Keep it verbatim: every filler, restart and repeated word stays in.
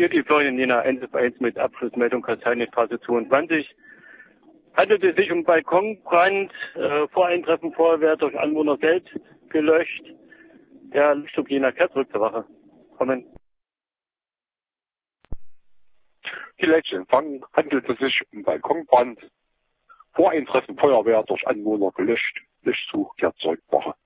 Hier die Florian Jena eins auf eins mit Abschlussmeldung Kastanienstraße zweiundzwanzig. Handelt es sich um Balkonbrand, äh, Voreintreffen Feuerwehr durch Anwohner selbst gelöscht. Der Lichtschub Jena kehrt zurück zur Wache. Kommen. Die letzte Empfang handelt es sich um Balkonbrand. Voreintreffen Feuerwehr durch Anwohner gelöscht. Lichtzug kehrt zurück Wache.